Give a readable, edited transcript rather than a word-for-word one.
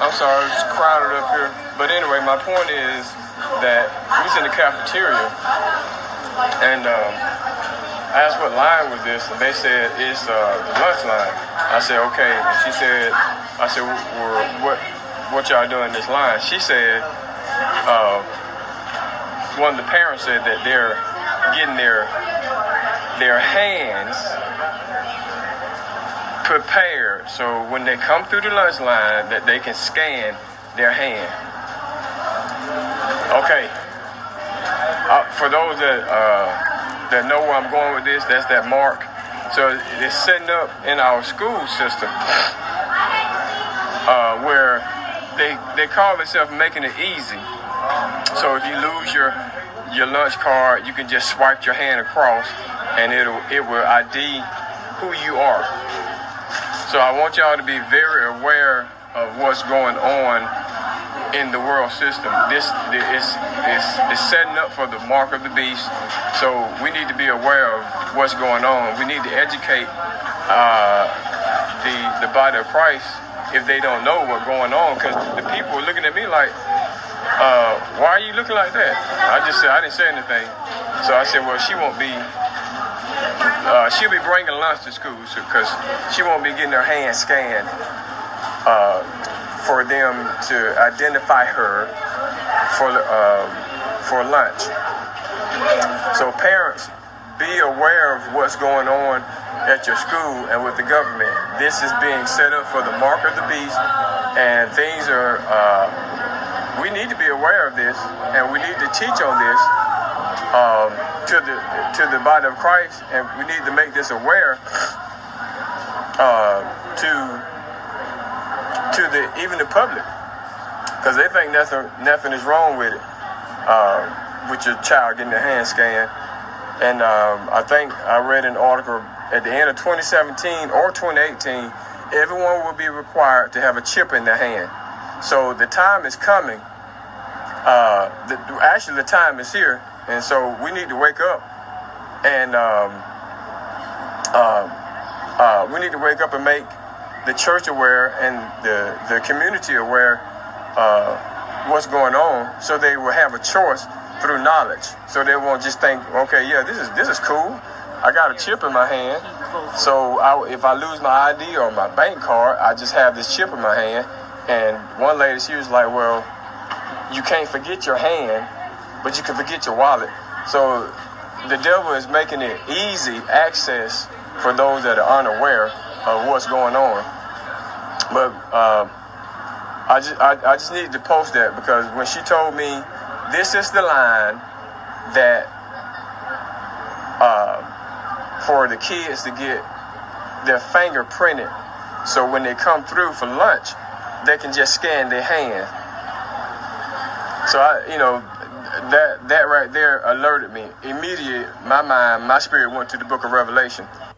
I'm sorry, it's crowded up here. But anyway, my point is that we was in the cafeteria, and I asked what line was this, and they said it's the lunch line. I said, okay. And she said, I said, well, what y'all doing this line? She said, one of the parents said that they're getting their hands prepared so when they come through the lunch line that they can scan their hand. Okay. For those that know where I'm going with this, that's that mark. So it's setting up in our school system where they call themselves making it easy. So if you lose your lunch card, you can just swipe your hand across and it will ID who you are. So I want y'all to be very aware of what's going on in the world system. This is setting up for the mark of the beast. So we need to be aware of what's going on. We need to educate the body of Christ if they don't know what's going on. Because the people are looking at me like, why are you looking like that? I just said, I didn't say anything. So I said, well, she won't be, she'll be bringing lunch to school because she won't be getting her hand scanned for them to identify her for lunch. So parents, be aware of what's going on at your school and with the government. This is being set up for the mark of the beast, and things are, we need to be aware of this, and we need to teach on this to the body of Christ, and we need to make this aware to even the public, because they think nothing is wrong with it, with your child getting their hand scanned. And I think I read an article at the end of 2017 or 2018, everyone will be required to have a chip in their hand. So the time is coming. Actually, the time is here, and so we need to wake up, and we need to wake up and make the church aware and the community aware what's going on, so they will have a choice through knowledge. So they won't just think, okay, yeah, this is cool. I got a chip in my hand, so if I lose my ID or my bank card, I just have this chip in my hand. And one lady, she was like, well, you can't forget your hand, but you can forget your wallet. So the devil is making it easy access for those that are unaware of what's going on. But I just needed to post that, because when she told me this is the line that for the kids to get their finger printed, so when they come through for lunch, they can just scan their hand. So that right there alerted me. Immediately, my spirit went to the book of Revelation.